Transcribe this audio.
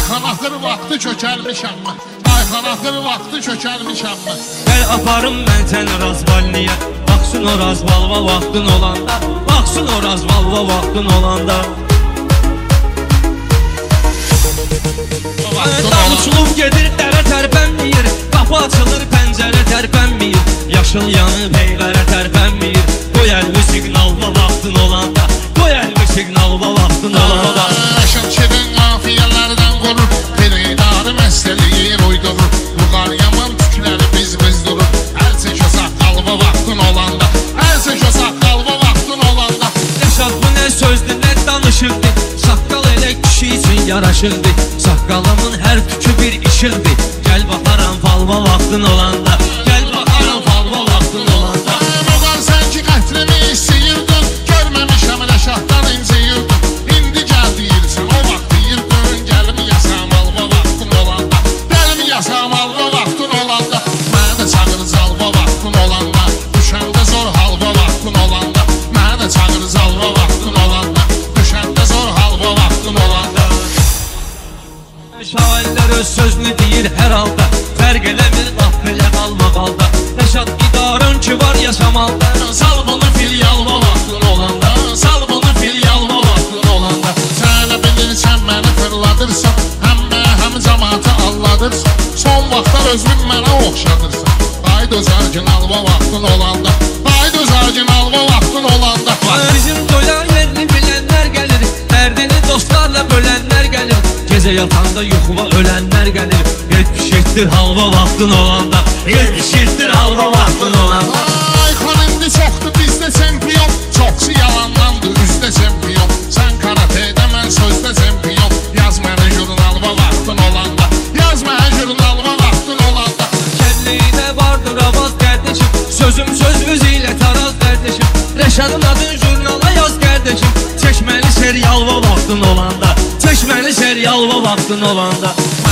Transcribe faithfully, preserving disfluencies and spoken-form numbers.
Ayxanatır vaxtı çökəlmişəm mən. Ayxanatır vaxtı çökəlmişəm mən. Gəl aparım mən səni Razvalniyə. Baxsın o Razvalva vaxtın olanda. Baxsın o Razvalva vaxtın olanda. Dağ uçulub gedir, dərə tərpənməyir. Qapı açılır, pəncərə tərpənməyir. Yaşıl yanıb, heyvərə tərpənməyir. Qoy əlvi siqnalva vaxtın olanda. Qoy əlvi siqnalva vaxtın olanda. Əşin çirin afiyələrdən qorur. Peridarı məsəliyir uydurur. Luqar yaman tükləri biz biz durur. Əl çək o saqqalva vaxtın olanda. Əl çək o saqqalva vaxtın olanda. Rəşad bu nə sözdür, nə danışırdı. Saqqal elə kişi üçün yaraşırdı. Saqqalımın hər tükü bir işıldı. Gəl baxaram falva vaxtın olanda. Gəl baxaram falva vaxtın olanda. Oğlan sən ki qətrimi istəyirdin. Görməmişəm Rəşaddan inciyirdin. İndi gəl deyirsən o vaxt deyirdin. Gəlim yasam alva vaxtın olanda. Gəlim yasam alva vaxtın olanda. Mənə də çağırız alva vaxtın olanda. Düşəndə zor halva vaxtın olanda. Mənə də çağırız alva vaxtın olanda. Düşəndə zor halva vaxtın olanda. Şairlər öz sözünü deyir hər halda. Fərq eləmir laf belə qalmaq halda. Rəşad idarın ki var yaşamalda. Sal bunu fil yalva vaxtın olanda. Sal bunu fil yalva vaxtın olanda. Sən bilirsən məni fırladırsan. Həmmə həm cəmatı alladırsan. Son vaxtlar özün mənə oxşadırsan. Haydi özərgin alva vaxtın olanda. Haydi özərgin alva vaxtın olanda. Bizim toya yerini bilənlər gəlir. Dərdini dostlarla bölənlər gəlir. Gecə yatanda yuxuva ölənlər gəlir. yetmiş yeddi halva vaxtın olanda. yetmiş yeddi halva vaxtın olanda. Ayxan indi çoxdur bizdə çempiyon. Çoxsu yalandandır üzdə çempiyon. Sən karatedə mən sözdə çempiyon. Yaz mənə jurnalva vaxtın olanda. Yaz mənə jurnalva vaxtın olanda. Kəlliyinə vardır avaz qardeşim. Sözüm sözünüz ilə taraz qardeşim. Rəşadın adın jurnala yaz qardeşim. Çəkməli serialva vaxtın olanda. Çəkməli serialva vaxtın olanda.